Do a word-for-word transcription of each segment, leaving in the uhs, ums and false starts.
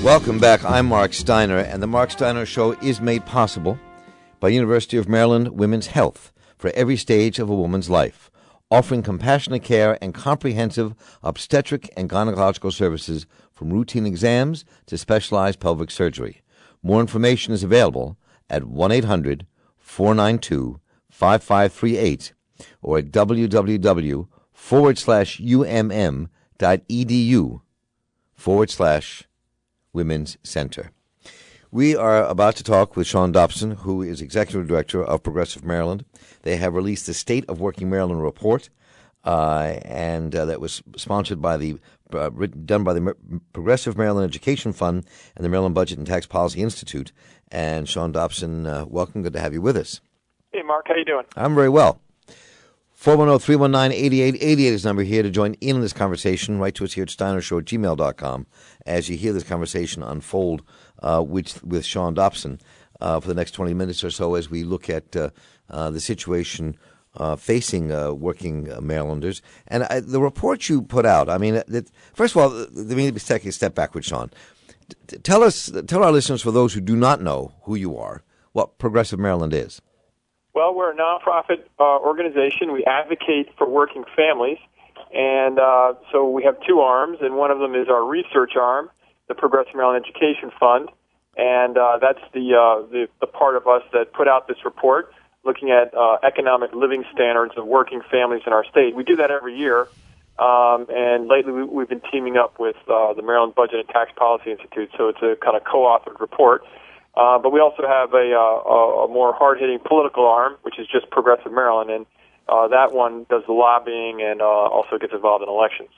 Welcome back. I'm Mark Steiner, and the Mark Steiner Show is made possible by University of Maryland Women's Health for every stage of a woman's life, offering compassionate care and comprehensive obstetric and gynecological services from routine exams to specialized pelvic surgery. More information is available at one eight hundred four nine two five five three eight or at www forward slash umm dot edu forward slash Women's Center. We are about to talk with Shawn Dobson, who is Executive Director of Progressive Maryland. They have released the State of Working Maryland report, uh, and uh, that was sponsored by the, uh, written, done by the Progressive Maryland Education Fund and the Maryland Budget and Tax Policy Institute. And Shawn Dobson, uh, welcome. Good to have you with us. Hey, Mark. How you doing? I'm very well. four one zero, three one nine, eight eight eight eight is the number here to join in this conversation. Write to us here at steiner show at gmail dot com as you hear this conversation unfold uh, with, with Shawn Dobson uh, for the next twenty minutes or so as we look at uh, uh, the situation uh, facing uh, working uh, Marylanders. And I, the report you put out, I mean, that, first of all, let me take a step backward, Shawn. T- tell us, tell our listeners, for those who do not know who you are, what Progressive Maryland is. Well, we're a nonprofit uh, organization. We advocate for working families, and uh, so we have two arms, and one of them is our research arm, the Progressive Maryland Education Fund, and uh, that's the, uh, the the part of us that put out this report looking at uh, economic living standards of working families in our state. We do that every year, um, and lately we, we've been teaming up with uh, the Maryland Budget and Tax Policy Institute, so it's a kind of co-authored report. Uh, but we also have a, uh, a more hard-hitting political arm, which is just Progressive Maryland, and uh, that one does the lobbying and uh, also gets involved in elections.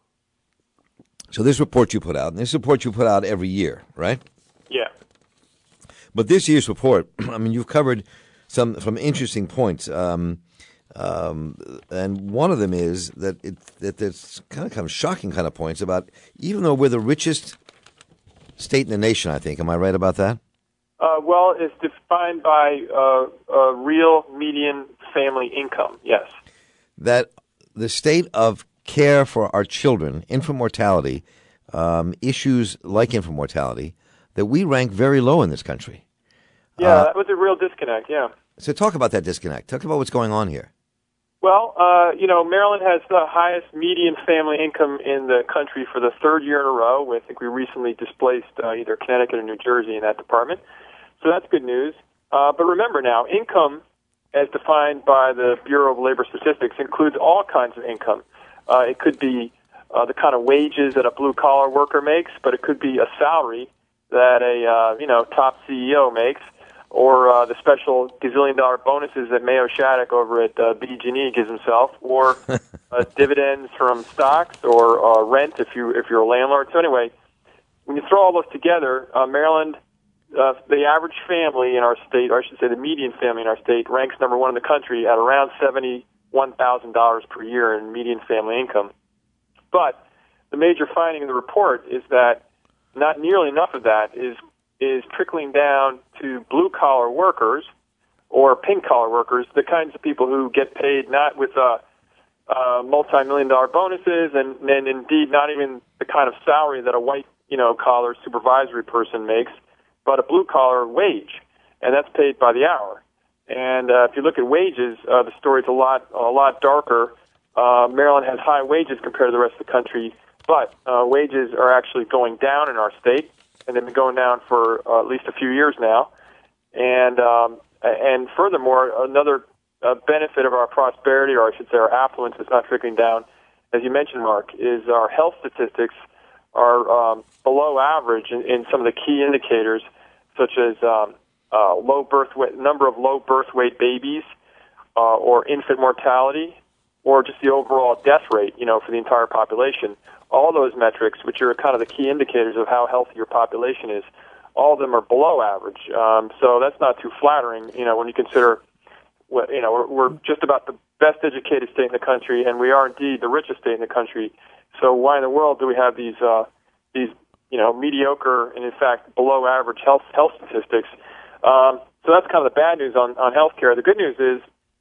So this report you put out, and this report you put out every year, right? Yeah. But this year's report, I mean, you've covered some some interesting points, um, um, and one of them is that it that there's kind of kind of shocking kind of points about even though we're the richest state in the nation, I think. Am I right about that? Uh, well, it's defined by uh, uh, real median family income, yes. That the state of care for our children, infant mortality, um, issues like infant mortality, that we rank very low in this country. Yeah, uh, that was a real disconnect, yeah. So talk about that disconnect. Talk about what's going on here. Well, uh, you know, Maryland has the highest median family income in the country for the third year in a row. I think we recently displaced uh, either Connecticut or New Jersey in that department. So that's good news. Uh, but remember now, income, as defined by the Bureau of Labor Statistics, includes all kinds of income. Uh, it could be uh, the kind of wages that a blue-collar worker makes, but it could be a salary that a uh, you know top C E O makes, or uh, the special gazillion-dollar bonuses that Mayo Shattuck over at uh, B G and E gives himself, or uh, dividends from stocks, or uh, rent if you if you're a landlord. So anyway, when you throw all those together, uh, Maryland. Uh, the average family in our state, or I should say the median family in our state, ranks number one in the country at around seventy-one thousand dollars per year in median family income. But the major finding in the report is that not nearly enough of that is is trickling down to blue-collar workers or pink-collar workers, the kinds of people who get paid not with uh, uh, multi-million dollar bonuses and, and indeed not even the kind of salary that a white, you know, collar supervisory person makes, but a blue-collar wage, and that's paid by the hour. And uh, if you look at wages, uh, the story's a lot a lot darker. Uh, Maryland has high wages compared to the rest of the country, but uh, wages are actually going down in our state, and they've been going down for uh, at least a few years now. And um, and furthermore, another uh, benefit of our prosperity, or I should say our affluence, is not trickling down, as you mentioned, Mark, is our health statistics are um, below average in, in some of the key indicators, such as um, uh, low birth weight, number of low birth weight babies, uh, or infant mortality, or just the overall death rate, you know, for the entire population. All those metrics, which are kind of the key indicators of how healthy your population is, all of them are below average. Um, so that's not too flattering, you know, when you consider, you know, we're, we're just about the best educated state in the country, and we are indeed the richest state in the country. So why in the world do we have these uh, these you know mediocre and in fact below average health health statistics? Um, so that's kind of the bad news on on healthcare. The good news is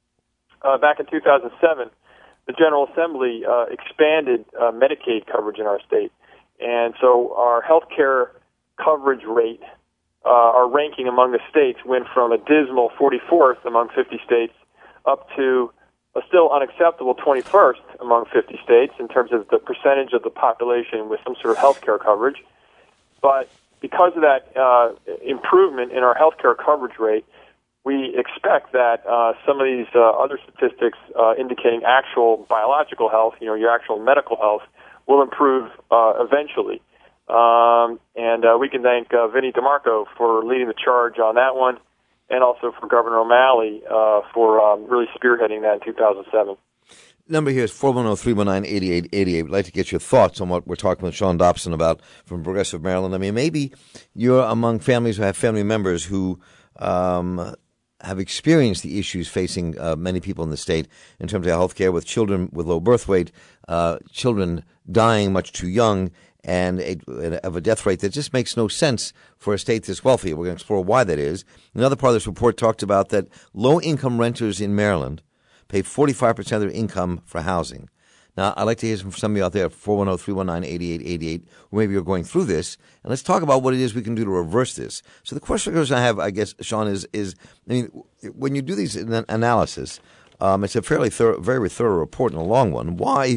uh, back in two thousand seven, the General Assembly uh, expanded uh, Medicaid coverage in our state, and so our healthcare coverage rate, uh, our ranking among the states went from a dismal forty-fourth among fifty states up to a still unacceptable twenty-first among fifty states in terms of the percentage of the population with some sort of health care coverage. But because of that uh, improvement in our health care coverage rate, we expect that uh, some of these uh, other statistics uh, indicating actual biological health, you know, your actual medical health, will improve uh, eventually. Um, and uh, we can thank uh, Vinnie DeMarco for leading the charge on that one, and also for Governor O'Malley uh, for um, really spearheading that in two thousand seven. Number here is four one zero, three one nine, eight eight eight eight. We'd like to get your thoughts on what we're talking with Sean Dobson about from Progressive Maryland. I mean, maybe you're among families who have family members who um, have experienced the issues facing uh, many people in the state in terms of health care, with children with low birth weight, uh, children dying much too young, and a, of a death rate that just makes no sense for a state this wealthy. We're going to explore why that is. Another part of this report talked about that low-income renters in Maryland pay forty-five percent of their income for housing. Now, I'd like to hear from somebody out there, four one zero, three one nine, eight eight eight eight, who maybe you're going through this, and let's talk about what it is we can do to reverse this. So the question I have, I guess, Sean, is, is I mean, when you do these analysis, um, it's a fairly thorough, very thorough report and a long one. Why,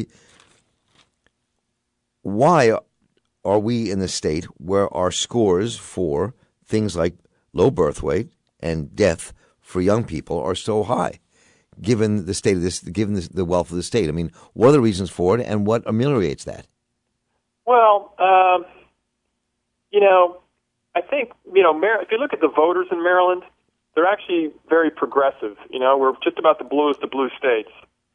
why are we in the state where our scores for things like low birth weight and death for young people are so high, given the state of this, given this, the wealth of the state? I mean, what are the reasons for it, and what ameliorates that? Well, um, you know, I think, you know, Mar- if you look at the voters in Maryland, they're actually very progressive. You know, we're just about the bluest of blue states.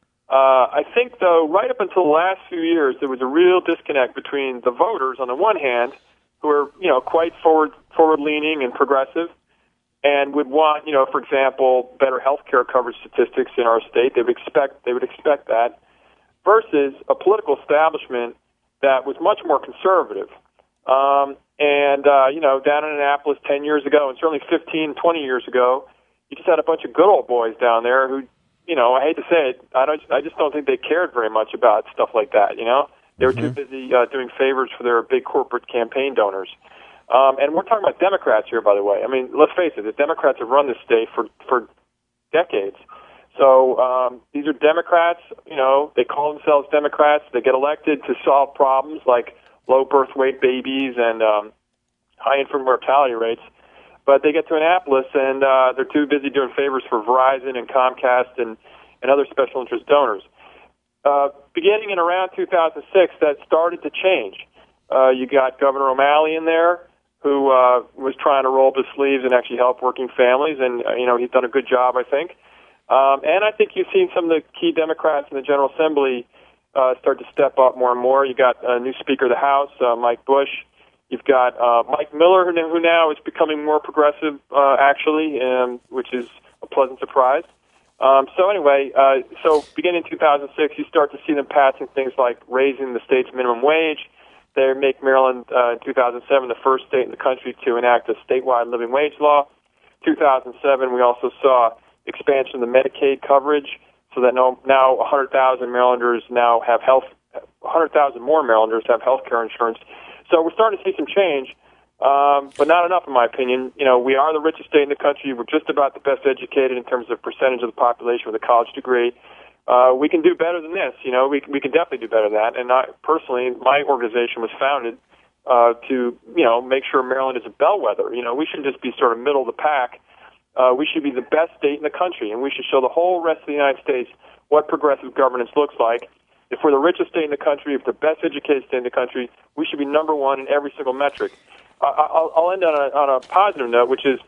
Uh, I think, though, right up until the last few years, there was a real disconnect between the voters, on the one hand, who are, you know, quite forward, forward-leaning and progressive, and would want, you know, for example, better health care coverage statistics in our state. They would expect, they would expect that, versus a political establishment that was much more conservative. Um, and, uh, you know, down in Annapolis ten years ago, and certainly fifteen, twenty years ago, you just had a bunch of good old boys down there who, you know, I hate to say it, I don't, I just don't think they cared very much about stuff like that, you know? They were mm-hmm. too busy uh, doing favors for their big corporate campaign donors. Um, and we're talking about Democrats here, by the way. I mean, let's face it, the Democrats have run this state for, for decades. So um, these are Democrats, you know, they call themselves Democrats. They get elected to solve problems like low birth weight babies and um, high infant mortality rates. But they get to Annapolis, and uh, they're too busy doing favors for Verizon and Comcast and, and other special interest donors. Uh, beginning in around two thousand six, that started to change. Uh, you got Governor O'Malley in there, who uh, was trying to roll up his sleeves and actually help working families, and, uh, you know, he's done a good job, I think. Um, and I think you've seen some of the key Democrats in the General Assembly uh, start to step up more and more. You got a new Speaker of the House, uh, Mike Bush. You've got uh, Mike Miller, who now is becoming more progressive, uh, actually, um, which is a pleasant surprise. Um, so anyway, uh, so beginning in two thousand six, you start to see them passing things like raising the state's minimum wage. They make Maryland, uh, in two thousand seven, the first state in the country to enact a statewide living wage law. two thousand seven, we also saw expansion of the Medicaid coverage, so that now, now one hundred thousand Marylanders now have health, one hundred thousand more Marylanders have health care insurance. So we're starting to see some change, um, but not enough, in my opinion. You know, we are the richest state in the country. We're just about the best educated in terms of percentage of the population with a college degree. Uh, we can do better than this. You know, we we can definitely do better than that. And I, personally, my organization was founded uh, to, you know, make sure Maryland is a bellwether. You know, we shouldn't just be sort of middle of the pack. Uh, we should be the best state in the country, and we should show the whole rest of the United States what progressive governance looks like. If we're the richest state in the country, if the best educated state in the country, we should be number one in every single metric. Uh, I'll, I'll end on a, on a positive note, which is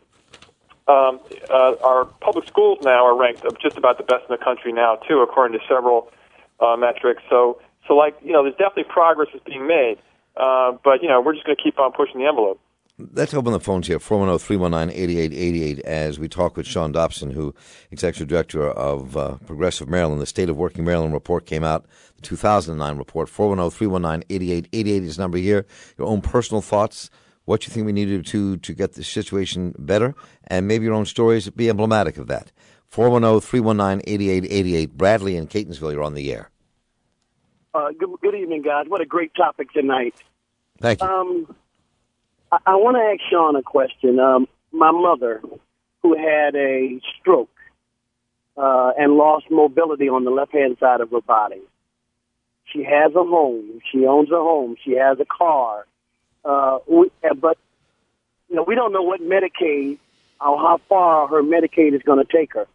um, uh, our public schools now are ranked just about the best in the country now, too, according to several uh, metrics. So, so like, you know, there's definitely progress is being made, uh, but, you know, we're just going to keep on pushing the envelope. Let's open the phones here, four one zero, three one nine, eight eight eight eight, as we talk with Sean Dobson, who Executive Director of uh, Progressive Maryland. The State of Working Maryland report came out, the two thousand nine report. four one zero, three one nine, eight eight eight eight is the number here. Your own personal thoughts, what you think we need to do to get the situation better, and maybe your own stories be emblematic of that. four one zero, three one nine, eight eight eight eight. Bradley in Catonsville, you're on the air. Uh, good, good evening, guys. What a great topic tonight. Thank you. Um, I, I want to ask Sean a question. Um, my mother, who had a stroke uh, and lost mobility on the left-hand side of her body. She has a home. She owns a home. She has a car. Uh, we, but, you know, we don't know what Medicaid or how far her Medicaid is going to take her.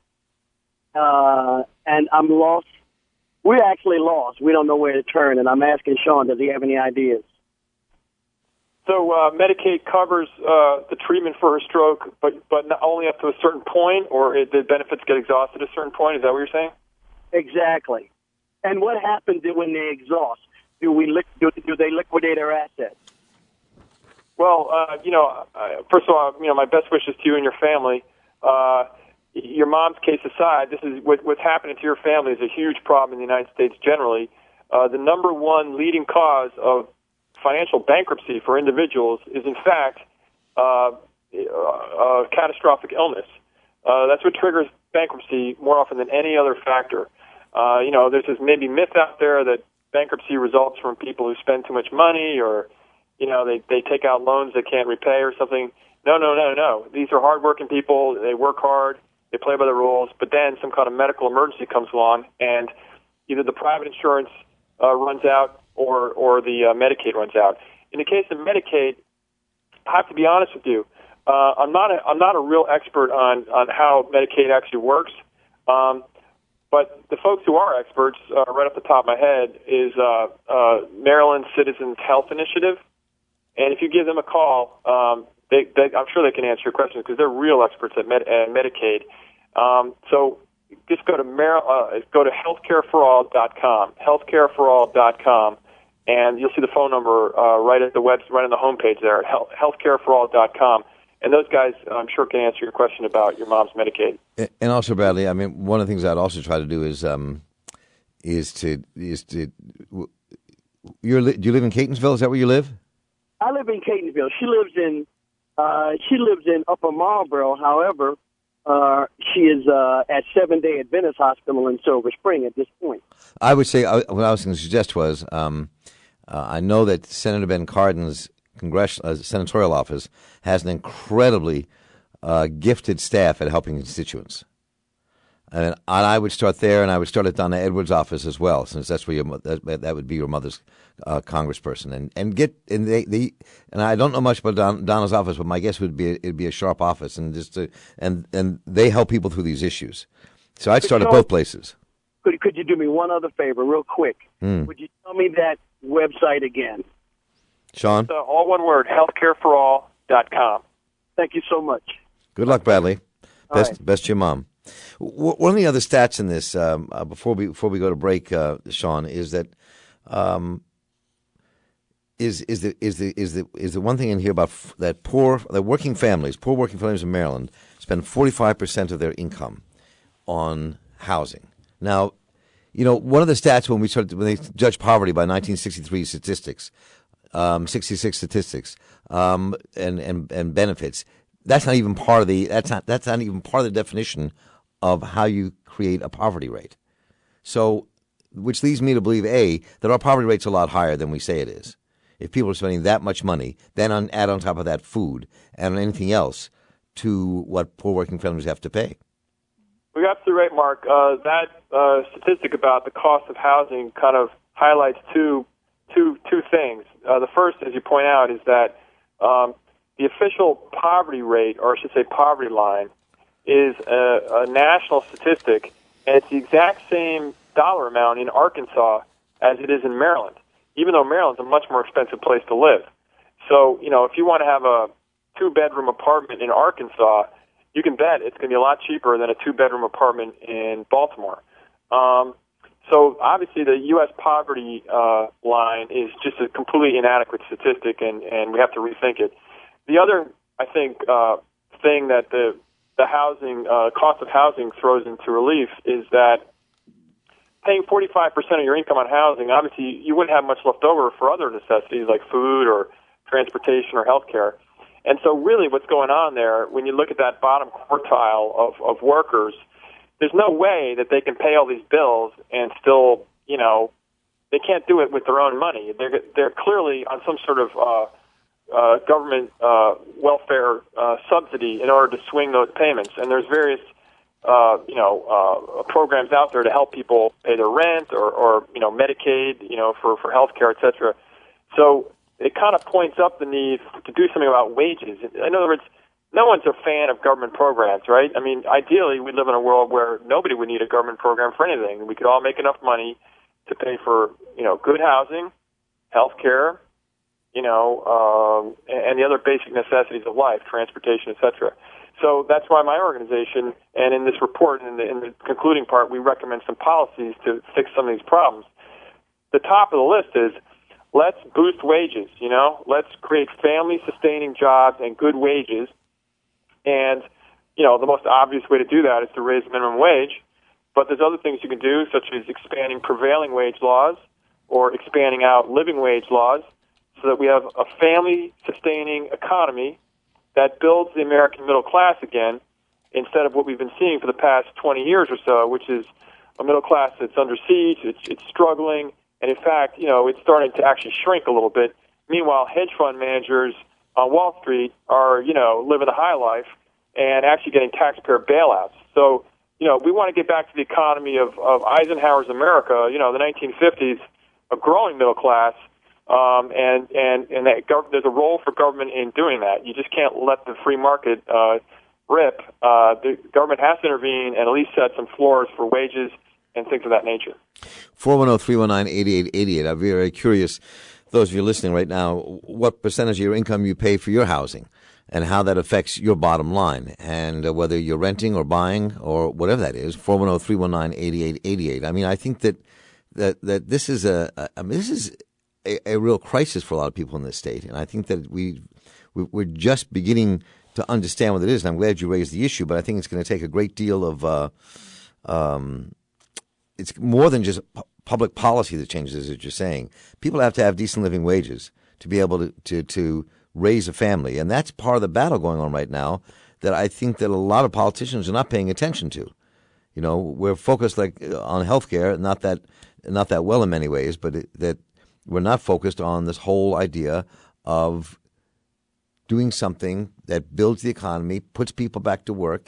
Uh, and I'm lost. We're actually lost. We don't know where to turn. And I'm asking Sean, does he have any ideas? So uh, Medicaid covers uh, the treatment for her stroke, but but not only up to a certain point, or it, the benefits get exhausted at a certain point. Is that what you're saying? Exactly. And what happens when they exhaust? Do we li- do, do they liquidate their assets? Well, uh, you know, uh, first of all, you know, my best wishes to you and your family. Uh, your mom's case aside, this is what, what's happening to your family is a huge problem in the United States generally. Uh, the number one leading cause of financial bankruptcy for individuals is, in fact, uh, uh, catastrophic illness. Uh, that's what triggers bankruptcy more often than any other factor. Uh, you know, there's this maybe myth out there that bankruptcy results from people who spend too much money, or, you know, they, they take out loans they can't repay or something. No, no, no, no. These are hardworking people. They work hard. They play by the rules. But then some kind of medical emergency comes along, and either the private insurance uh, runs out or or the uh, Medicaid runs out. In the case of Medicaid, I have to be honest with you. Uh, I'm not a, I'm not a real expert on, on how Medicaid actually works. Um, but the folks who are experts, uh, right off the top of my head, is uh, uh, Maryland Citizens Health Initiative. And if you give them a call, um, they, they, I'm sure they can answer your questions because they're real experts at, Med, at Medicaid. Um, so just go to Mar- uh, go to healthcare for all dot com, healthcare for all dot com, and you'll see the phone number uh, right at the web, right on the homepage there at healthcare for all dot com. And those guys, I'm sure, can answer your question about your mom's Medicaid. And also, Bradley, I mean, one of the things I'd also try to do is um, is to is to. You're, do you live in Catonsville? Is that where you live? I live in Catonsville. She lives in uh, she lives in Upper Marlboro. However, uh, she is uh, at Seven Day Adventist Hospital in Silver Spring at this point. I would say uh, what I was going to suggest was um, uh, I know that Senator Ben Cardin's congressional uh, senatorial office has an incredibly uh, gifted staff at helping constituents. And I would start there, and I would start at Donna Edwards' office as well, since that's where your that, that would be your mother's uh, congressperson, and and get and they, they and I don't know much about Don, Donna's office, but my guess would be it'd be a sharp office, and just to, and and they help people through these issues. So I'd start at both places. Could could you do me one other favor, real quick? Mm. Would you tell me that website again? Sean, uh, all one word, healthcare for all dot com. Thank you so much. Good luck, Bradley. Best right. best to your mom. One of the other stats in this, um, uh, before we before we go to break, uh, Sean, is that um, is is the is the is the is the one thing in here about f- that poor that working families, poor working families in Maryland spend forty-five percent of their income on housing. Now, you know, one of the stats when we started when they judged poverty by nineteen sixty-three statistics, um, sixty-six statistics, um, and and and benefits. That's not even part of the that's not that's not even part of the definition of how you create a poverty rate. So, which leads me to believe, A, that our poverty rate's a lot higher than we say it is. If people are spending that much money, then on, add on top of that food and anything else to what poor working families have to pay. Well, you're absolutely right, Mark. Uh, that uh, statistic about the cost of housing kind of highlights two, two, two things. Uh, the first, as you point out, is that um, the official poverty rate, or I should say poverty line, is a, a national statistic, and it's the exact same dollar amount in Arkansas as it is in Maryland, even though Maryland's a much more expensive place to live. So, you know, if you want to have a two-bedroom apartment in Arkansas, you can bet it's going to be a lot cheaper than a two-bedroom apartment in Baltimore. Um, so, obviously, the U S poverty uh, line is just a completely inadequate statistic, and, and we have to rethink it. The other, I think, uh, thing that the the housing uh, cost of housing throws into relief is that paying forty-five percent of your income on housing, obviously you wouldn't have much left over for other necessities like food or transportation or health care. And so really what's going on there, when you look at that bottom quartile of, of workers, there's no way that they can pay all these bills and still, you know, they can't do it with their own money. They're, they're clearly on some sort of uh, uh, government uh, welfare uh, subsidy in order to swing those payments. And there's various, uh, you know, uh, programs out there to help people pay their rent or, or you know, Medicaid, you know, for, for health care, et cetera. So it kind of points up the need to do something about wages. In other words, no one's a fan of government programs, right? I mean, ideally, we live in a world where nobody would need a government program for anything. We could all make enough money to pay for, you know, good housing, health care, you know, um, and the other basic necessities of life, transportation, et cetera. So that's why my organization, and in this report, in the, in the concluding part, we recommend some policies to fix some of these problems. The top of the list is, let's boost wages, you know, let's create family-sustaining jobs and good wages. And, you know, the most obvious way to do that is to raise the minimum wage. But there's other things you can do, such as expanding prevailing wage laws or expanding out living wage laws so that we have a family-sustaining economy that builds the American middle class again instead of what we've been seeing for the past twenty years or so, which is a middle class that's under siege, it's, it's struggling, and in fact, you know, it's starting to actually shrink a little bit. Meanwhile, hedge fund managers on Wall Street are, you know, living the high life and actually getting taxpayer bailouts. So, you know, we want to get back to the economy of, of Eisenhower's America, you know, the nineteen fifties, a growing middle class, um, and, and, and that gov- there's a role for government in doing that. You just can't let the free market uh, rip. Uh, the government has to intervene and at least set some floors for wages and things of that nature. four one zero, three one nine, eight eight eight eight. I'm very curious, those of you listening right now, what percentage of your income you pay for your housing and how that affects your bottom line, and uh, whether you're renting or buying or whatever that is. four one zero, three one nine, eight eight eight eight. I mean, I think that that, that this is a, a I mean, this is a, a real crisis for a lot of people in this state, and I think that we, we we're just beginning to understand what it is. And I'm glad you raised the issue, but I think it's going to take a great deal of uh, um, it's more than just pu- public policy that changes, as you're saying. People have to have decent living wages to be able to, to, to raise a family. And that's part of the battle going on right now that I think that a lot of politicians are not paying attention to. You know, we're focused like on healthcare, not that not that well in many ways, but it, that we're not focused on this whole idea of doing something that builds the economy, puts people back to work,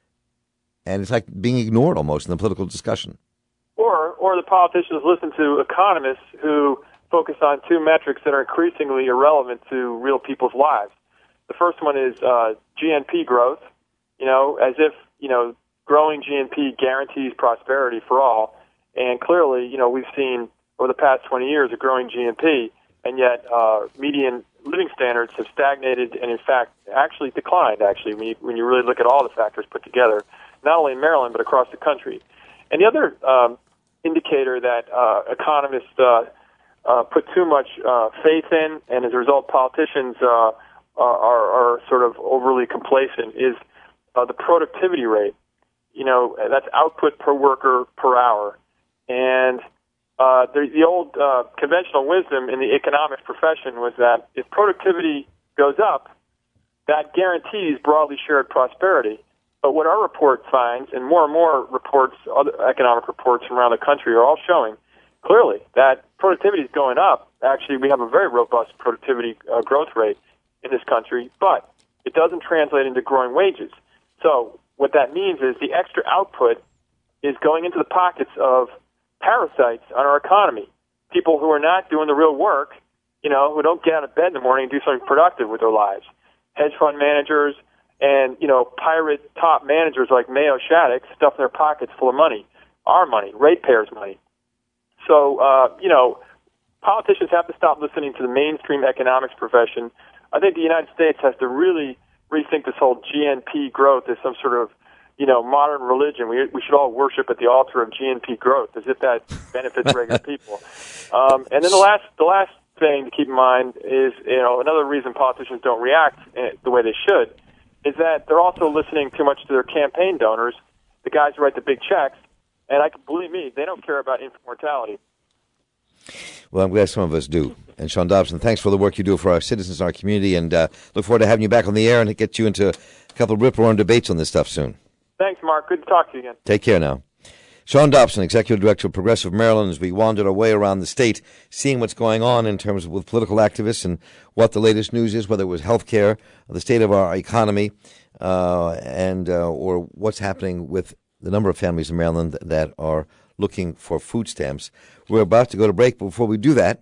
and it's like being ignored almost in the political discussion. Or, or the politicians listen to economists who focus on two metrics that are increasingly irrelevant to real people's lives. The first one is uh, G N P growth, you know, as if, you know, growing G N P guarantees prosperity for all. And clearly, you know, we've seen over the past twenty years a growing G N P, and yet uh, median living standards have stagnated and, in fact, actually declined, actually, when you, when you really look at all the factors put together, not only in Maryland but across the country. And the other um, indicator that uh, economists uh, uh, put too much uh, faith in, and as a result politicians uh, are, are sort of overly complacent, is uh, the productivity rate. You know, that's output per worker per hour. And uh, the, the old uh, conventional wisdom in the economics profession was that if productivity goes up, that guarantees broadly shared prosperity. But what our report finds, and more and more reports, other economic reports from around the country are all showing clearly that productivity is going up. Actually, we have a very robust productivity uh, growth rate in this country, but it doesn't translate into growing wages. So what that means is the extra output is going into the pockets of parasites on our economy, people who are not doing the real work, you know, who don't get out of bed in the morning and do something productive with their lives. Hedge fund managers and, you know, pirate top managers like Mayo Shattuck stuff their pockets full of money, our money, ratepayers' money. So, uh, you know, politicians have to stop listening to the mainstream economics profession. I think the United States has to really rethink this whole G N P growth as some sort of, you know, modern religion. We we should all worship at the altar of G N P growth as if that benefits regular people. Um, and then the last the last thing to keep in mind is, you know, another reason politicians don't react the way they should is that they're also listening too much to their campaign donors, the guys who write the big checks, and I can believe me, they don't care about infant mortality. Well, I'm glad some of us do. And Sean Dobson, thanks for the work you do for our citizens, our community, and uh, look forward to having you back on the air and get you into a couple of rip-roaring debates on this stuff soon. Thanks, Mark. Good to talk to you again. Take care now. Sean Dobson, Executive Director of Progressive Maryland, as we wandered our way around the state, seeing what's going on in terms of with political activists and what the latest news is, whether it was health care, the state of our economy, uh, and uh, or what's happening with the number of families in Maryland that are looking for food stamps. We're about to go to break, but before we do that,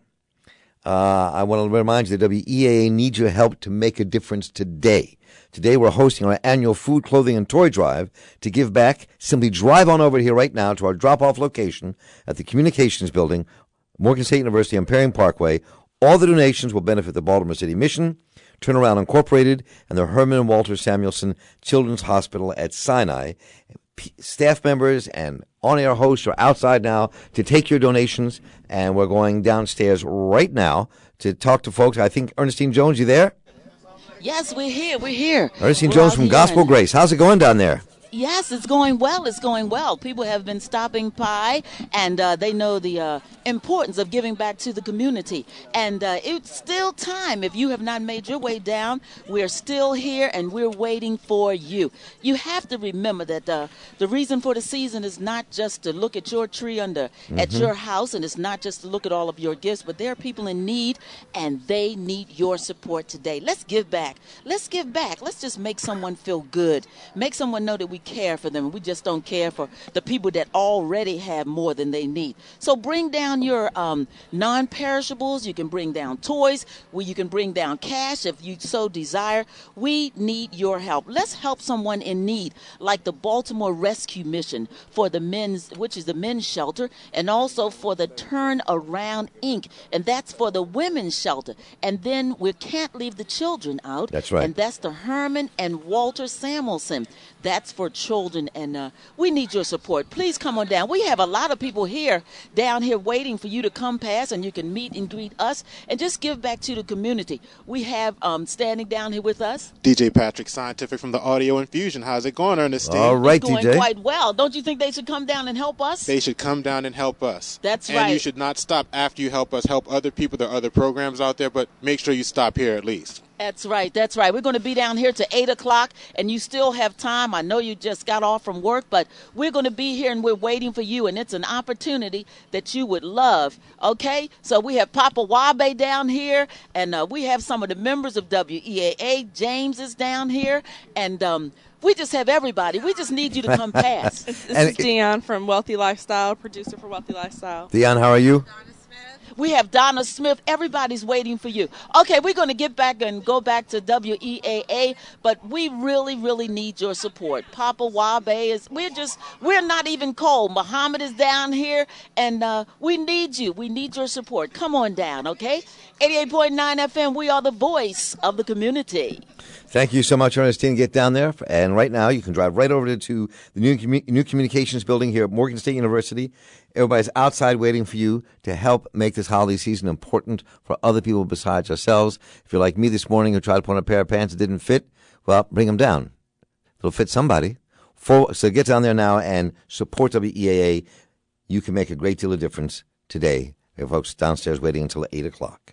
uh, I want to remind you that W E A A needs your help to make a difference today. Today we're hosting our annual food, clothing, and toy drive. To give back, simply drive on over here right now to our drop-off location at the Communications Building, Morgan State University on Perry Parkway. All the donations will benefit the Baltimore City Mission, Turnaround Incorporated, and the Herman and Walter Samuelson Children's Hospital at Sinai. P- staff members and on-air hosts are outside now to take your donations, and we're going downstairs right now to talk to folks. I think Ernestine Jones, you there? Yes, we're here. We're here. Ernestine we're Jones from Gospel and, Grace. How's it going down there? Yes, it's going well. It's going well. People have been stopping by, and uh, they know the uh, importance of giving back to the community. And uh, it's still time. If you have not made your way down, we're still here, and we're waiting for you. You have to remember that uh, the reason for the season is not just to look at your tree under mm-hmm. at your house, and it's not just to look at all of your gifts, but there are people in need, and they need your support today. Let's give back. Let's give back. Let's just make someone feel good. Make someone know that we care for them. We just don't care for the people that already have more than they need. So bring down your um, non-perishables. You can bring down toys. Well, you can bring down cash if you so desire. We need your help. Let's help someone in need, like the Baltimore Rescue Mission for the men's, which is the men's shelter, and also for the Turn Around Incorporated, and that's for the women's shelter. And then we can't leave the children out. That's right. And that's the Herman and Walter Samuelson. That's for children, and uh, we need your support. Please come on down. We have a lot of people here, down here, waiting for you to come past, and you can meet and greet us and just give back to the community. We have um, standing down here with us D J Patrick Scientific from the Audio Infusion. How's it going, Ernestine? All right, it's going D J. Quite well. Don't you think they should come down and help us? They should come down and help us. That's and right. And you should not stop after you help us. Help other people. There are other programs out there, but make sure you stop here at least. That's right. That's right. We're going to be down here to eight o'clock, and you still have time. I know you just got off from work, but we're going to be here, and we're waiting for you, and it's an opportunity that you would love, okay? So we have Papa Wabe down here, and uh, we have some of the members of W E A A. James is down here, and um, we just have everybody. We just need you to come past. This, this is Dion from Wealthy Lifestyle, producer for Wealthy Lifestyle. Dion, how are you? We have Donna Smith. Everybody's waiting for you. Okay, we're going to get back and go back to W E A A, but we really, really need your support. Papa Wabe is, we're just, we're not even cold. Muhammad is down here, and uh, we need you. We need your support. Come on down, okay? eighty-eight point nine F M, we are the voice of the community. Thank you so much, Ernestine. Get down there. And right now, you can drive right over to the new, commu- new communications building here at Morgan State University. Everybody's outside waiting for you to help make this holiday season important for other people besides ourselves. If you're like me this morning who tried to put on a pair of pants that didn't fit, well, bring them down. It'll fit somebody. For, so get down there now and support W E A A. You can make a great deal of difference today. We have folks downstairs waiting until eight o'clock.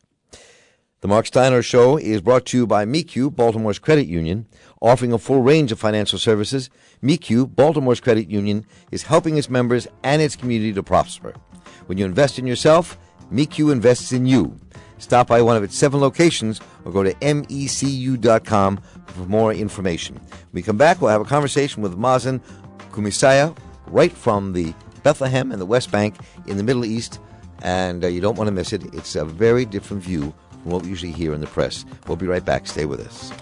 The Mark Steiner Show is brought to you by M E Q, Baltimore's credit union, offering a full range of financial services. M E Q, Baltimore's credit union, is helping its members and its community to prosper. When you invest in yourself, M E Q invests in you. Stop by one of its seven locations or go to M E C U dot com for more information. When we come back, we'll have a conversation with Mazen Kumisaya, right from the Bethlehem and the West Bank in the Middle East, and uh, you don't want to miss it. It's a very different view from what we usually hear in the press. We'll be right back. Stay with us.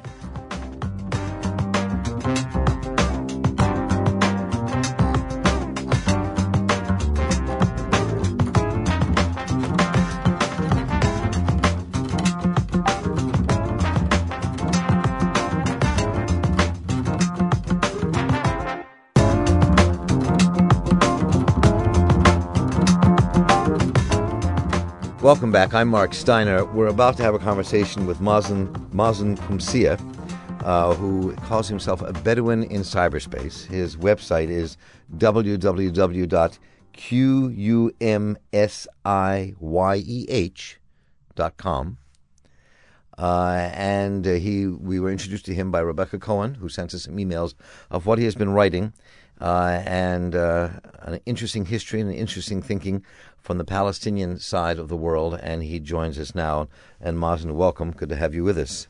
Welcome back. I'm Mark Steiner. We're about to have a conversation with Mazen, Mazen Kumsia, uh, who calls himself a Bedouin in cyberspace. His website is w w w dot qumsiyeh dot com. Uh, and uh, he, we were introduced to him by Rebecca Cohen, who sent us some emails of what he has been writing. uh, and uh, an interesting history and interesting thinking from the Palestinian side of the world, and he joins us now. And Mazen, welcome. Good to have you with us.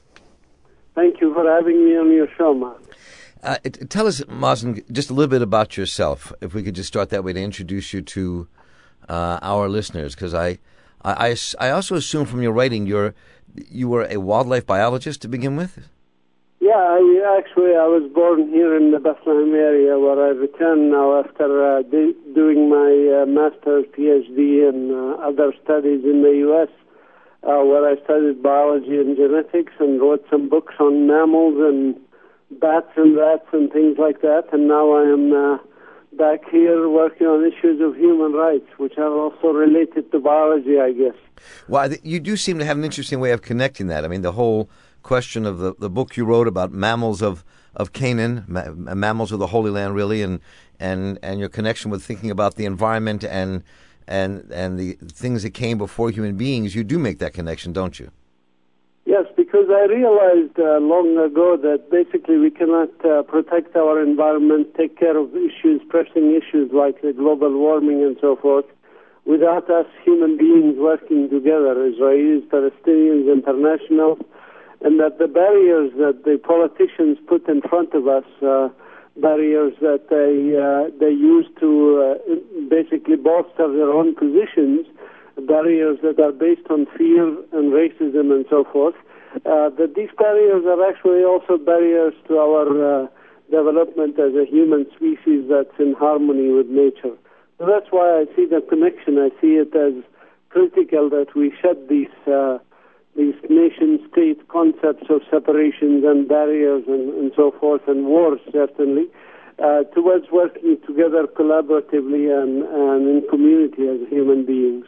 Thank you for having me on your show, Mark. Uh, it, tell us, Mazen, just a little bit about yourself, if we could just start that way to introduce you to uh, our listeners, because I, I, I, I also assume from your writing you're, you were a wildlife biologist to begin with? Yeah, I, actually I was born here in the Bethlehem area, where I returned now after uh, de- doing my uh, master's, PhD, and uh, other studies in the U S, uh, where I studied biology and genetics and wrote some books on mammals and bats and rats and things like that. And now I am uh, back here working on issues of human rights, which are also related to biology, I guess. Well, you do seem to have an interesting way of connecting that. I mean, the whole question of the, the book you wrote about mammals of, of Canaan, ma- mammals of the Holy Land, really, and, and, and your connection with thinking about the environment and and and the things that came before human beings, you do make that connection, don't you? Yes, because I realized uh, long ago that basically we cannot uh, protect our environment, take care of issues, pressing issues like the global warming and so forth, without us human beings working together, Israelis, Palestinians, internationals, and that the barriers that the politicians put in front of us, uh, barriers that they uh, they use to uh, basically bolster their own positions, barriers that are based on fear and racism and so forth, uh, that these barriers are actually also barriers to our uh, development as a human species that's in harmony with nature. So that's why I see the connection. I see it as critical that we shed these uh, these nation-state concepts of separations and barriers and, and so forth, and wars, certainly, uh, towards working together collaboratively and, and in community as human beings.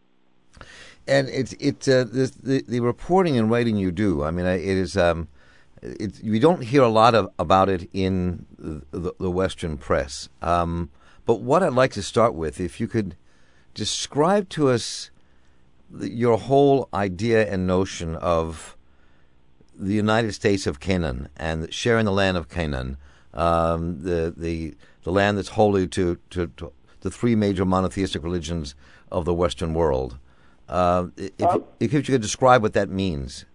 And it's it uh, the, the the reporting and writing you do. I mean, it is um, it, we don't hear a lot of about it in the, the Western press. Um, but what I'd like to start with, if you could describe to us your whole idea and notion of the United States of Canaan and sharing the land of Canaan, um, the the the land that's holy to, to, to the three major monotheistic religions of the Western world. Uh, if, uh, if you could describe what that means.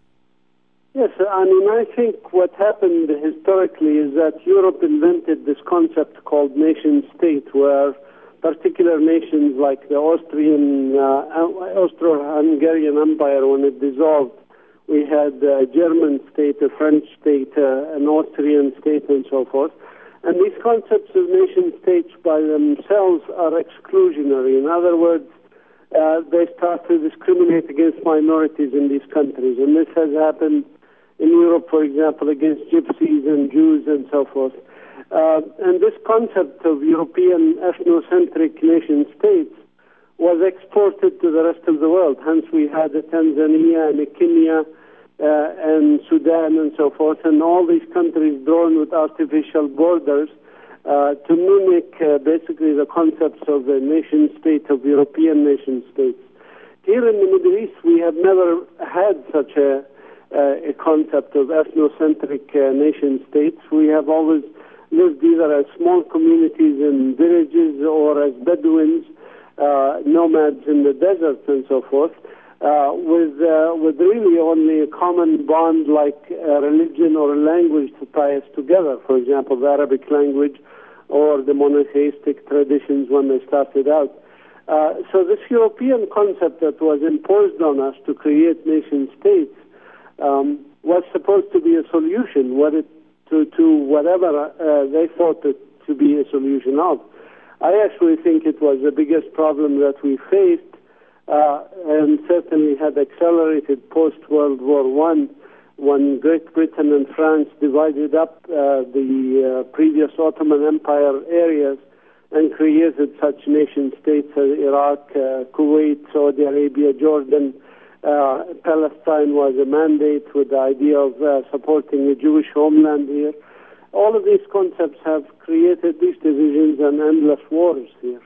Yes, I mean, I think what happened historically is that Europe invented this concept called nation-state, where particular nations like the Austrian, uh, Austro-Hungarian Empire, when it dissolved, we had a German state, a French state, uh, an Austrian state, and so forth. And these concepts of nation-states by themselves are exclusionary. In other words, uh, they start to discriminate against minorities in these countries. And this has happened in Europe, for example, against Gypsies and Jews and so forth. Uh, and this concept of European ethnocentric nation-states was exported to the rest of the world. Hence, we had the Tanzania and the Kenya uh, and Sudan and so forth, and all these countries drawn with artificial borders uh, to mimic uh, basically the concepts of the nation-state, of European nation-states. Here in the Middle East, we have never had such a, uh, a concept of ethnocentric uh, nation-states. We have always lived either as small communities in villages or as Bedouins, uh, nomads in the deserts and so forth, uh, with uh, with really only a common bond like a religion or a language to tie us together. For example, the Arabic language or the monotheistic traditions when they started out. Uh, so this European concept that was imposed on us to create nation-states um, was supposed to be a solution. What it To, to whatever uh, they thought it to be a solution of. I actually think it was the biggest problem that we faced uh, and certainly had accelerated post-World War One when Great Britain and France divided up uh, the uh, previous Ottoman Empire areas and created such nation-states as Iraq, uh, Kuwait, Saudi Arabia, Jordan. Uh, Palestine was a mandate with the idea of uh, supporting a Jewish homeland here. All of these concepts have created these divisions and endless wars here.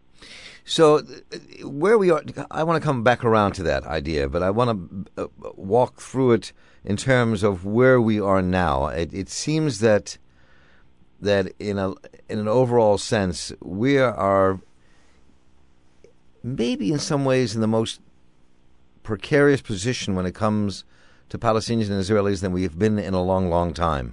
So where we are, I want to come back around to that idea, but I want to uh, walk through it in terms of where we are now. It, it seems that that in a in an overall sense, we are maybe in some ways in the most precarious position when it comes to Palestinians and Israelis than we have been in a long, long time.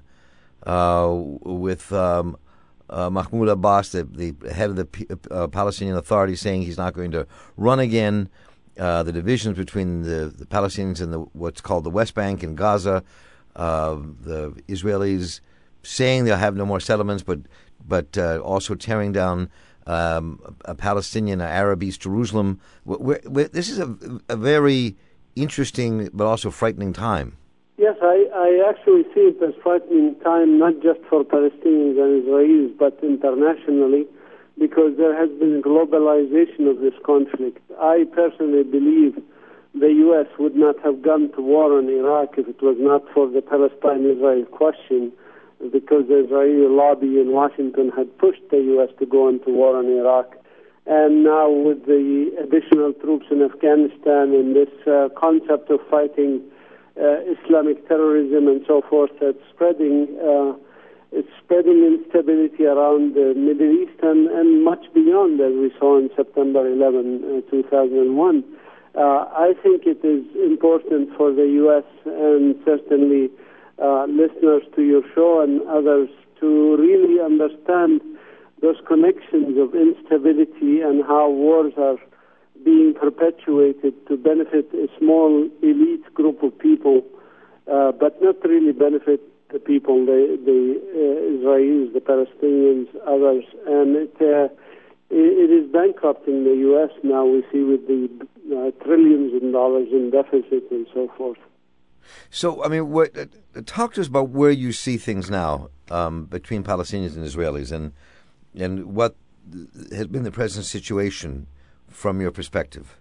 Uh, with um, uh, Mahmoud Abbas, the, the head of the P- uh, Palestinian Authority, saying he's not going to run again. Uh, the divisions between the, the Palestinians and the, what's called the West Bank and Gaza, uh, the Israelis saying they'll have no more settlements, but but uh, also tearing down um, a Palestinian, Arab East Jerusalem. We're, we're, this is a, a very interesting but also frightening time. Yes, I, I actually see it as frightening time, not just for Palestinians and Israelis, but internationally, because there has been globalization of this conflict. I personally believe the U S would not have gone to war on Iraq if it was not for the Palestine-Israel question, because the Israeli lobby in Washington had pushed the U S to go into war on Iraq. And now with the additional troops in Afghanistan and this uh, concept of fighting uh, Islamic terrorism and so forth, that's spreading, uh, it's spreading instability around the Middle East and, and much beyond, as we saw on September eleventh, two thousand one. Uh, I think it is important for the U S and certainly uh, listeners to your show and others to really understand those connections of instability and how wars are being perpetuated to benefit a small elite group of people, uh, but not really benefit the people, the, the uh, Israelis, the Palestinians, others. And it, uh, it is bankrupting the U S now, we see, with the uh, trillions of dollars in deficit and so forth. So, I mean, what, uh, talk to us about where you see things now um, between Palestinians and Israelis, and and what has been the present situation from your perspective.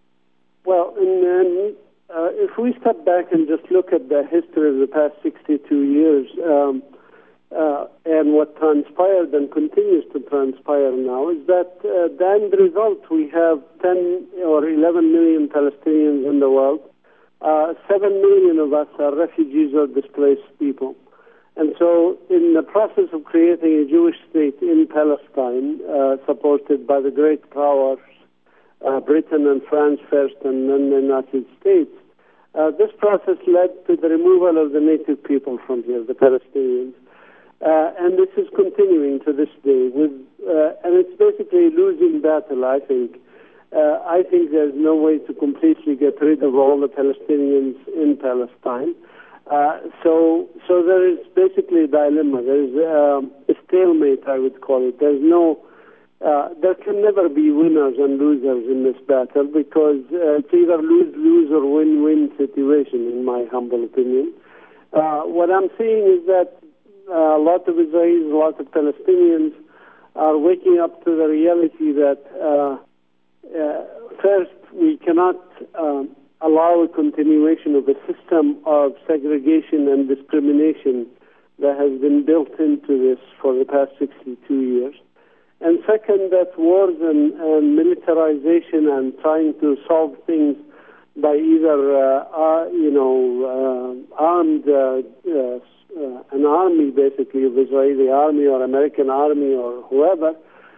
Well, and, and, uh, if we step back and just look at the history of the past sixty-two years um, uh, and what transpired and continues to transpire now, is that uh, the end result, we have ten or eleven million Palestinians in the world. Uh, seven million of us are refugees or displaced people. And so in the process of creating a Jewish state in Palestine, uh, supported by the great powers, uh, Britain and France first and then the United States, uh, this process led to the removal of the native people from here, the Palestinians. Uh, and this is continuing to this day. With uh, and it's basically a losing battle, I think. Uh, I think there's no way to completely get rid of all the Palestinians in Palestine. Uh, so, so there is basically a dilemma. There is um, a stalemate, I would call it. There's no, uh, there can never be winners and losers in this battle, because uh, it's either lose-lose or win-win situation, in my humble opinion. Uh, what I'm seeing is that uh, a lot of Israelis, a lot of Palestinians are waking up to the reality that uh, Uh, first, we cannot um, allow a continuation of a system of segregation and discrimination that has been built into this for the past sixty-two years. And second, that wars and, and militarization and trying to solve things by either, uh, uh, you know, uh, armed, uh, uh, uh, an army basically of Israeli army or American army or whoever,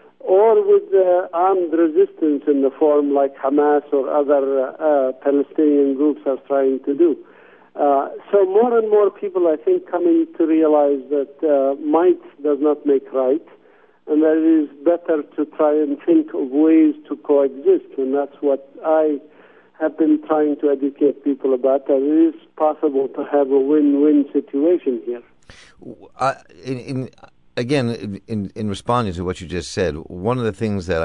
or with uh, armed resistance in the form like Hamas or other uh, uh, Palestinian groups are trying to do. Uh, so more and more people, I think, coming to realize that uh, might does not make right, and that it is better to try and think of ways to coexist, and that's what I have been trying to educate people about, that it is possible to have a win-win situation here. Uh, in, in Again, in, in responding to what you just said, one of the things that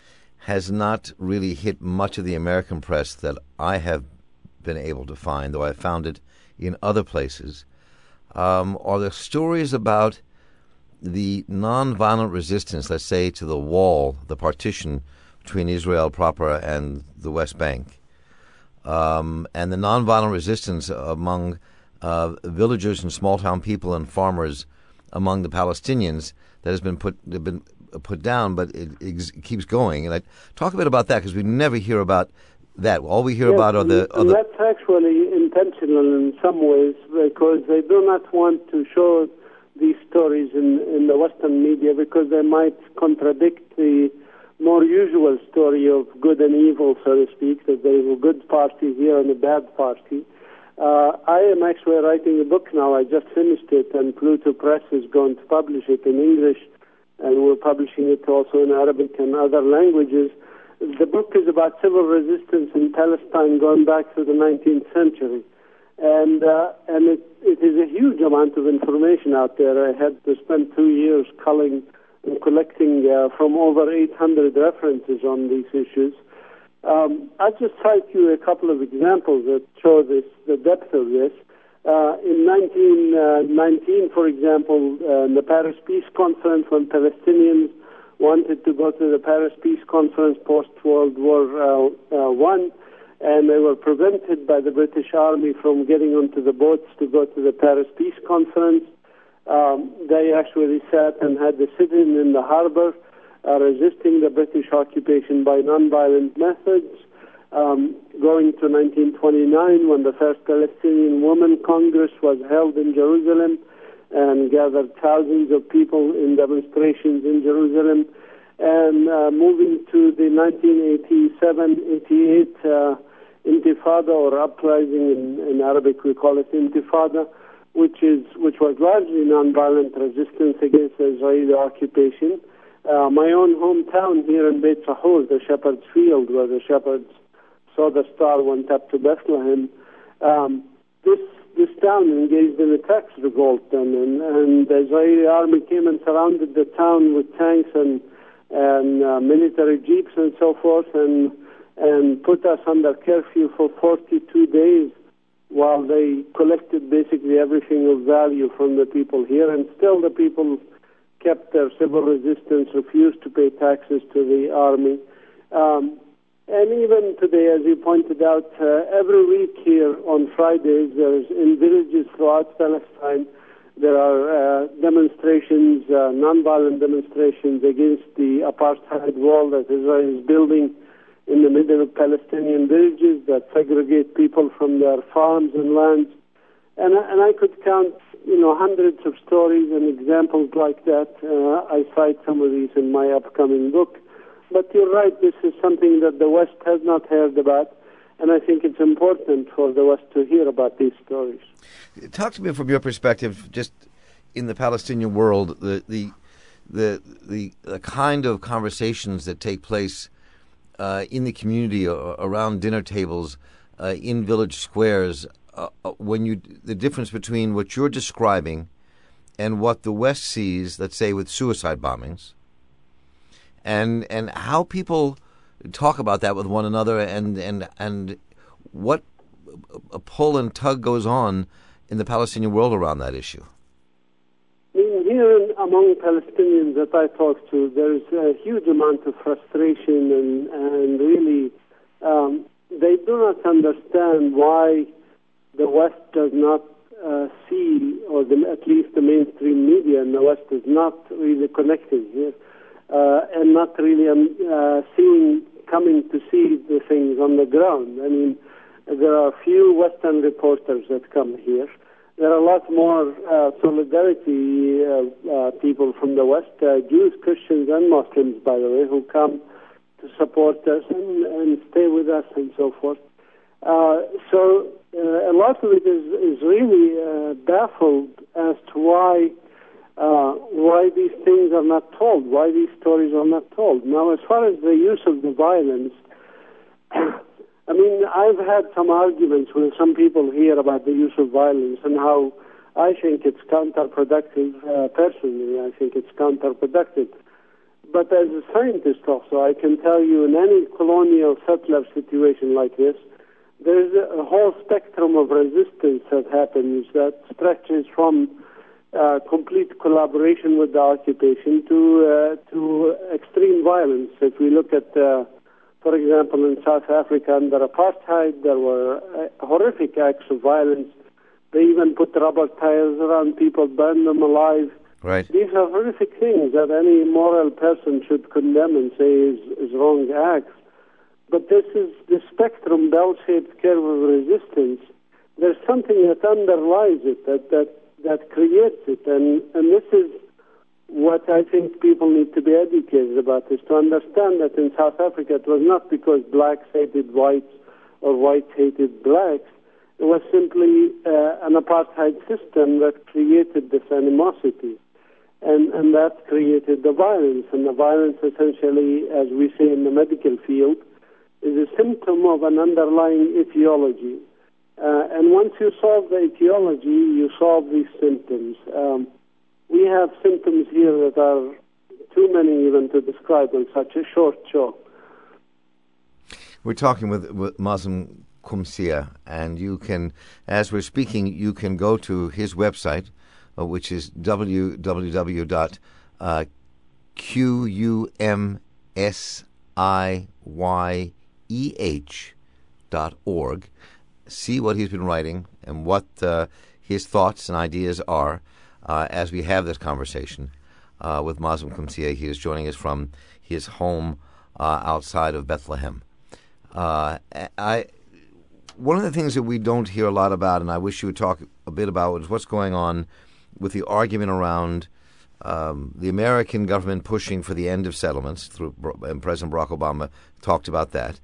has not really hit much of the American press that I have been able to find, though I found it in other places, um, are the stories about the nonviolent resistance, let's say, to the wall, the partition between Israel proper and the West Bank, um, and the nonviolent resistance among uh, villagers and small-town people and farmers among the Palestinians that has been put been put down, but it, it keeps going. And I talk a bit about that, because we never hear about that. All we hear yes, about are the, are and the... That's actually intentional in some ways, because they do not want to show these stories in, in the Western media because they might contradict the more usual story of good and evil, so to speak, that there is a good party here and a bad party. Uh, I am actually writing a book now. I just finished it, and Pluto Press is going to publish it in English, and we're publishing it also in Arabic and other languages. The book is about civil resistance in Palestine going back to the nineteenth century. And uh, and it, it is a huge amount of information out there. I had to spend two years culling and collecting uh, from over eight hundred references on these issues. Um, I'll just cite you a couple of examples that show this, the depth of this. Uh, in nineteen nineteen, for example, uh, in the Paris Peace Conference, when Palestinians wanted to go to the Paris Peace Conference post-World War uh, uh, One, and they were prevented by the British Army from getting onto the boats to go to the Paris Peace Conference. Um, they actually sat and had the sit-in in the harbor, uh, resisting the British occupation by nonviolent methods. Um, going to nineteen twenty-nine, when the first Palestinian Women Congress was held in Jerusalem and gathered thousands of people in demonstrations in Jerusalem. And uh, moving to the nineteen eighty-seven eighty-eight uh, Intifada, or uprising in, in Arabic we call it Intifada, which is which was largely nonviolent resistance against the Israeli occupation. Uh, my own hometown here in Beit Sahur, the Shepherd's Field, where the shepherds saw the star went up to Bethlehem. Um, this this town engaged in a tax revolt, and, and, and the Israeli army came and surrounded the town with tanks and and uh, military jeeps and so forth, and and put us under curfew for forty-two days while they collected basically everything of value from the people here. And still the people kept their civil resistance, refused to pay taxes to the army. Um, and even today, as you pointed out, uh, every week here on Fridays, there's in villages throughout Palestine, there are uh, demonstrations, uh, nonviolent demonstrations against the apartheid wall that Israel is building in the middle of Palestinian villages that segregate people from their farms and lands. And, and I could count, you know, hundreds of stories and examples like that. Uh, I cite some of these in my upcoming book. But you're right, this is something that the West has not heard about, and I think it's important for the West to hear about these stories. Talk to me from your perspective, just in the Palestinian world, the the the the, the kind of conversations that take place uh, in the community or around dinner tables, uh, in village squares, uh, when you the difference between what you're describing and what the West sees, let's say with suicide bombings, and and how people talk about that with one another, and and and what a pull and tug goes on in the Palestinian world around that issue. Here among Palestinians that I talk to, there's a huge amount of frustration, and, and really um, they do not understand why the West does not uh, see, or the, at least the mainstream media in the West is not really connecting here, uh, and not really um, uh, seeing, coming to see the things on the ground. I mean, there are few Western reporters that come here. There are a lot more uh, solidarity uh, uh, people from the West, uh, Jews, Christians, and Muslims, by the way, who come to support us and, and stay with us and so forth. Uh, so uh, a lot of it is, is really uh, baffled as to why uh, why these things are not told, why these stories are not told. Now, as far as the use of the violence, I mean, I've had some arguments with some people here about the use of violence and how I think it's counterproductive. Uh, personally, I think it's counterproductive. But as a scientist also, I can tell you in any colonial settler situation like this, there's a whole spectrum of resistance that happens that stretches from uh, complete collaboration with the occupation to uh, to extreme violence. If we look at uh, For example, in South Africa under apartheid, there were uh, horrific acts of violence. They even put rubber tires around people, burned them alive. Right. These are horrific things that any moral person should condemn and say is, is wrong acts. But this is the spectrum, bell-shaped curve of resistance. There's something that underlies it, that, that that creates it. And, and this is what I think people need to be educated about, is to understand that in South Africa it was not because blacks hated whites or whites hated blacks. It was simply uh, an apartheid system that created this animosity. And, and that created the violence. And the violence, essentially, as we say in the medical field, is a symptom of an underlying etiology. Uh, and once you solve the etiology, you solve these symptoms. Um, we have symptoms here that are too many even to describe in such a short show. We're talking with, with Mazen Qumsiyeh, and you can, as we're speaking, you can go to his website, uh, which is w w w dot qumsiyeh dot org. See what he's been writing and what uh, his thoughts and ideas are uh, as we have this conversation uh, with Mazen Qumsiyeh. He is joining us from his home uh, outside of Bethlehem. Uh, I, one of the things that we don't hear a lot about, and I wish you would talk a bit about, is what's going on with the argument around um, the American government pushing for the end of settlements. Through, and President Barack Obama talked about that.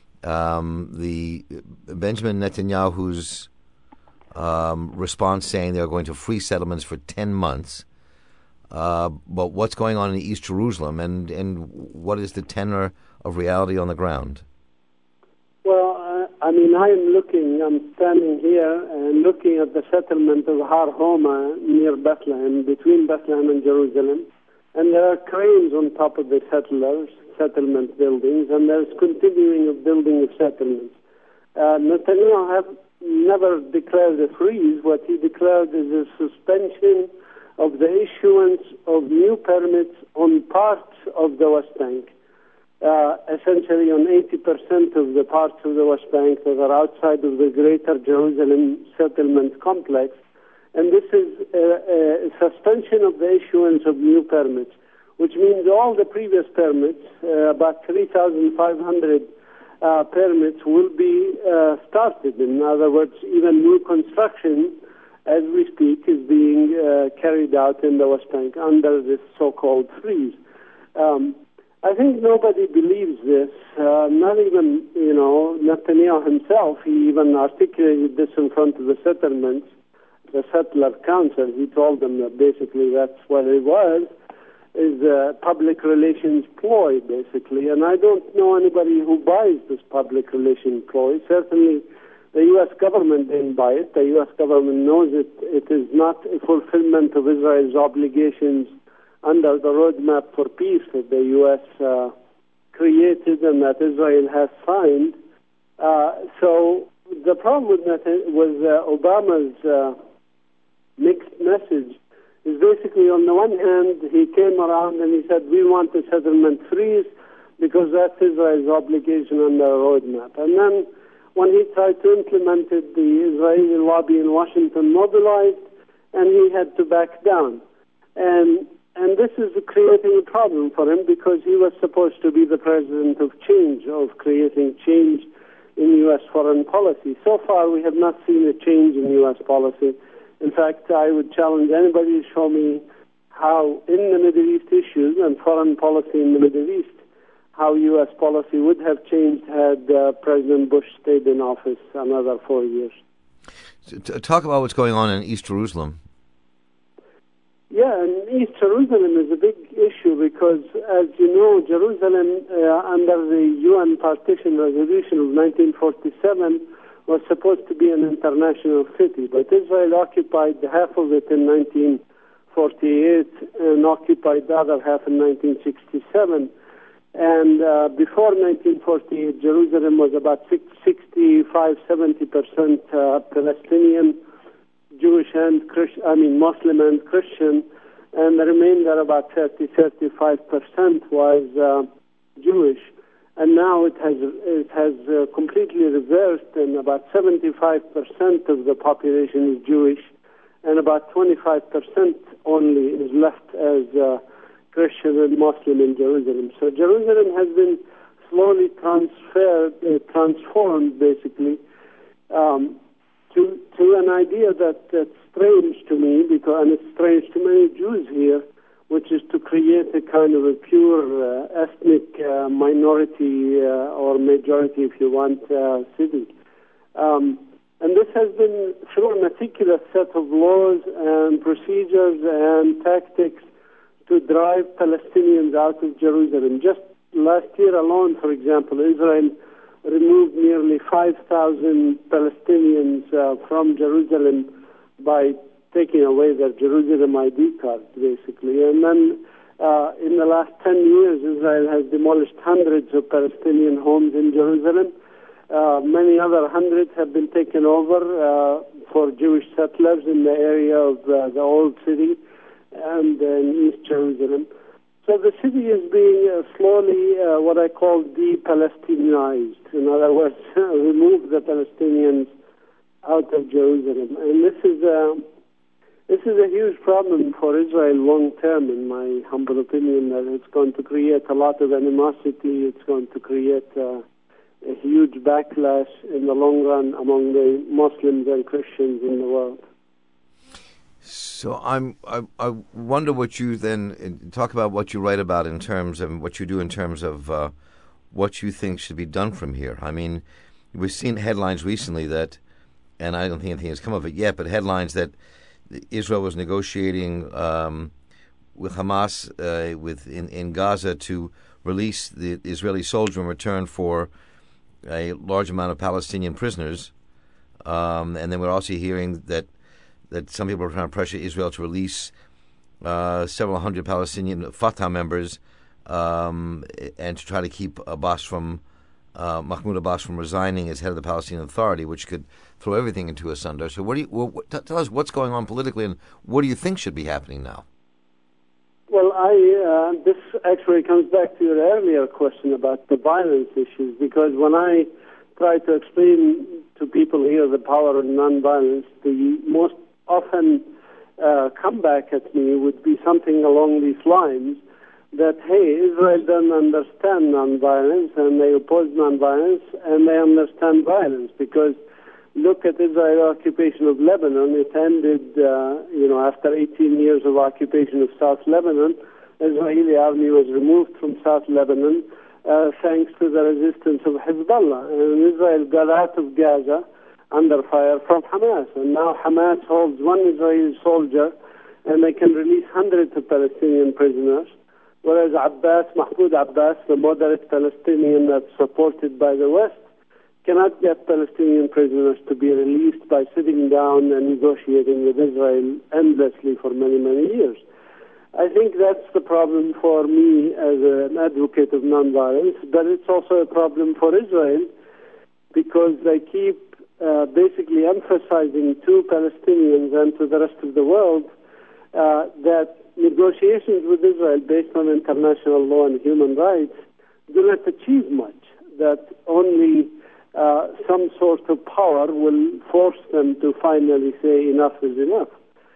Um, the Benjamin Netanyahu's um, response saying they're going to freeze settlements for ten months. Uh, but what's going on in East Jerusalem, and, and what is the tenor of reality on the ground? Well, uh, I mean, I am looking, I'm standing here and looking at the settlement of Har Homa near Bethlehem, between Bethlehem and Jerusalem. And there are cranes on top of the settlers, settlement buildings, and there's continuing of building of settlements. Uh, Netanyahu have never declared a freeze. What he declared is a suspension of the issuance of new permits on parts of the West Bank. Uh, essentially on eighty percent of the parts of the West Bank that are outside of the greater Jerusalem settlement complex. And this is a, a suspension of the issuance of new permits, which means all the previous permits, uh, about three thousand five hundred uh, permits, will be uh, started. In other words, even new construction, as we speak, is being uh, carried out in the West Bank under this so-called freeze. Um, I think nobody believes this, uh, not even, you know, Netanyahu himself. He even articulated this in front of the settlements, the settler council. He told them that basically that's what it was, is a public relations ploy, basically. And I don't know anybody who buys this public relations ploy. Certainly the U S government didn't buy it. The U S government knows it. It is not a fulfillment of Israel's obligations under the roadmap for peace that the U S uh, created and that Israel has signed. Uh, so the problem with, that was uh, Obama's uh, mixed message is basically, on the one hand, he came around and he said, we want a settlement freeze because that's Israel's obligation under a roadmap. And then when he tried to implement it, the Israeli lobby in Washington mobilized and he had to back down. And And this is creating a problem for him because he was supposed to be the president of change, of creating change in U S foreign policy. So far, we have not seen a change in U S policy. In fact, I would challenge anybody to show me how, in the Middle East issues and foreign policy in the Middle East, how U S policy would have changed had uh, President Bush stayed in office another four years. So, to talk about what's going on in East Jerusalem. Yeah, and East Jerusalem is a big issue because, as you know, Jerusalem, uh, under the U N Partition Resolution of nineteen forty-seven, was supposed to be an international city. But Israel occupied half of it in nineteen forty-eight and occupied the other half in nineteen sixty-seven. And uh, before nineteen forty-eight, Jerusalem was about sixty-five, seventy percent uh, Palestinian, Jewish and Christian, I mean Muslim and Christian, and the remainder, about thirty, thirty-five percent was uh, Jewish. And now it has it has uh, completely reversed, and about seventy-five percent of the population is Jewish, and about twenty-five percent only is left as uh, Christian and Muslim in Jerusalem. So Jerusalem has been slowly transferred, uh, transformed, basically, um, to to an idea that that's strange to me, because and it's strange to many Jews here, which is to create a kind of a pure uh, ethnic uh, minority uh, or majority, if you want, uh, city. Um, and this has been through a meticulous set of laws and procedures and tactics to drive Palestinians out of Jerusalem. Just last year alone, for example, Israel removed nearly five thousand Palestinians uh, from Jerusalem by taking away their Jerusalem I D cards, basically. And then uh, in the last ten years, Israel has demolished hundreds of Palestinian homes in Jerusalem. Uh, many other hundreds have been taken over uh, for Jewish settlers in the area of uh, the old city and uh, in East Jerusalem. So the city is being uh, slowly uh, what I call de-Palestinized. In other words, remove the Palestinians out of Jerusalem. And this is a, this is a huge problem for Israel long term, in my humble opinion, that it's going to create a lot of animosity. It's going to create uh, a huge backlash in the long run among the Muslims and Christians in the world. So I'm, I, I wonder what you then talk about what you write about in terms of what you do in terms of uh, what you think should be done from here. I mean, we've seen headlines recently that, and I don't think anything has come of it yet, but headlines that Israel was negotiating um, with Hamas uh, with in, in Gaza to release the Israeli soldier in return for a large amount of Palestinian prisoners. Um, and then we're also hearing that that some people are trying to pressure Israel to release uh, several hundred Palestinian Fatah members um, and to try to keep Abbas from, uh, Mahmoud Abbas from resigning as head of the Palestinian Authority, which could throw everything into asunder. So what do you, well, what, t- tell us what's going on politically and what do you think should be happening now? Well, I uh, this actually comes back to your earlier question about the violence issues, because when I try to explain to people here the power of nonviolence, the most often uh, comeback at me would be something along these lines, that, hey, Israel doesn't understand nonviolence and they oppose nonviolence and they understand violence, because look at Israel's occupation of Lebanon. It ended, uh, you know, after eighteen years of occupation of South Lebanon. Israeli army was removed from South Lebanon uh, thanks to the resistance of Hezbollah. And Israel got out of Gaza under fire from Hamas. And now Hamas holds one Israeli soldier and they can release hundreds of Palestinian prisoners, whereas Abbas, Mahmoud Abbas, the moderate Palestinian that's supported by the West, cannot get Palestinian prisoners to be released by sitting down and negotiating with Israel endlessly for many, many years. I think that's the problem for me as an advocate of nonviolence, but it's also a problem for Israel because they keep uh, basically emphasizing to Palestinians and to the rest of the world uh, that negotiations with Israel based on international law and human rights do not achieve much, that only Uh, some sort of power will force them to finally say enough is enough.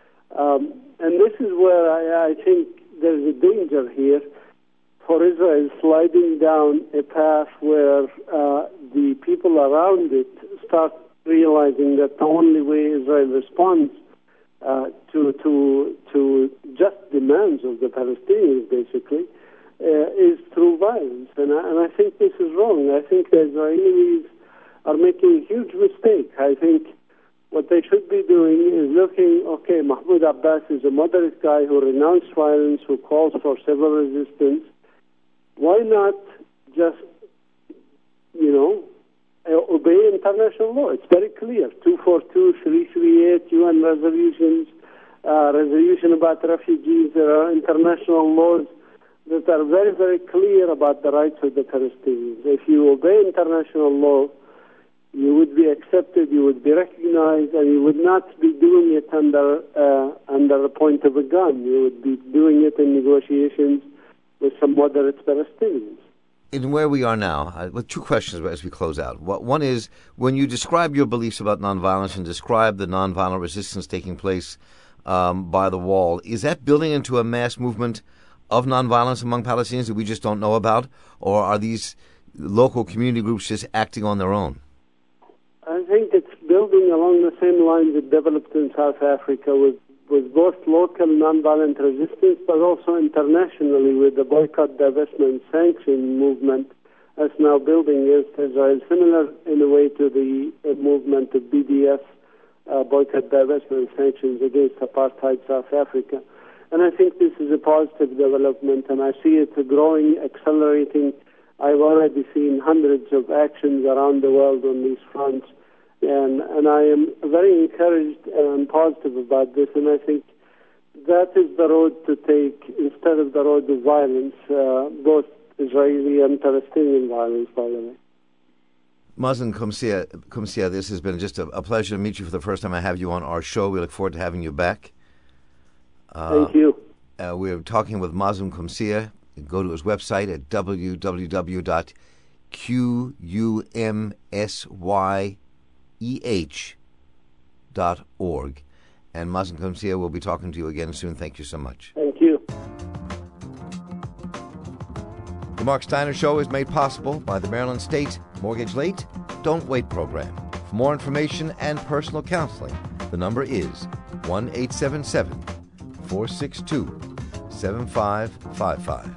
Um, and this is where I, I think there's a danger here for Israel sliding down a path where uh, the people around it start realizing that the only way Israel responds uh, to, to, to just demands of the Palestinians, basically, uh, is through violence. And I, and I think this is wrong. I think the Israelis are making a huge mistake. I think what they should be doing is looking, okay, Mahmoud Abbas is a moderate guy who renounced violence, who calls for civil resistance. Why not just, you know, obey international law? It's very clear. two forty-two, three thirty-eight, U N resolutions, uh, resolution about refugees. There are international laws that are very, very clear about the rights of the Palestinians. If you obey international law, you would be accepted, you would be recognized, and you would not be doing it under uh, under the point of a gun. You would be doing it in negotiations with some moderate Palestinians. In where we are now, uh, with two questions as we close out. One is, when you describe your beliefs about nonviolence and describe the nonviolent resistance taking place um, by the wall, is that building into a mass movement of nonviolence among Palestinians that we just don't know about, or are these local community groups just acting on their own? I think it's building along the same lines it developed in South Africa with, with both local nonviolent resistance, but also internationally with the boycott, divestment, sanction movement that's now building against Israel, similar in a way to the uh, movement of B D S, uh, boycott, divestment, sanctions against apartheid South Africa. And I think this is a positive development, and I see it growing, accelerating. I've already seen hundreds of actions around the world on these fronts, and, and I am very encouraged and positive about this, and I think that is the road to take instead of the road of violence, uh, both Israeli and Palestinian violence, by the way. Mazen Qumsiyeh, Qumsiyeh, this has been just a, a pleasure to meet you for the first time I have you on our show. We look forward to having you back. Uh, Thank you. Uh, we're talking with Mazen Qumsiyeh. Go to his website at w w w dot qumsyeh dot org. And Mazen Qumsiyeh will be talking to you again soon. Thank you so much. Thank you. The Mark Steiner Show is made possible by the Maryland State Mortgage Late, Don't Wait program. For more information and personal counseling, the number is one eight seven seven, four six two, seven five five five.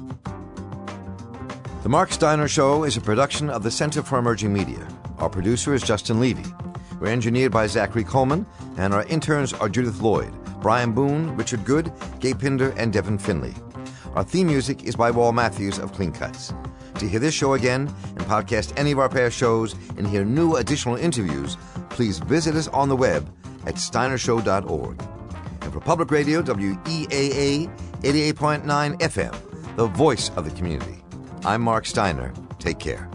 The Mark Steiner Show is a production of the Center for Emerging Media. Our producer is Justin Levy. We're engineered by Zachary Coleman, and our interns are Judith Lloyd, Brian Boone, Richard Good, Gabe Pinder, and Devin Finley. Our theme music is by Wall Matthews of Clean Cuts. To hear this show again and podcast any of our past shows and hear new additional interviews, please visit us on the web at steiner show dot org. And for Public Radio, W E A A eighty-eight point nine F M, the voice of the community, I'm Mark Steiner. Take care.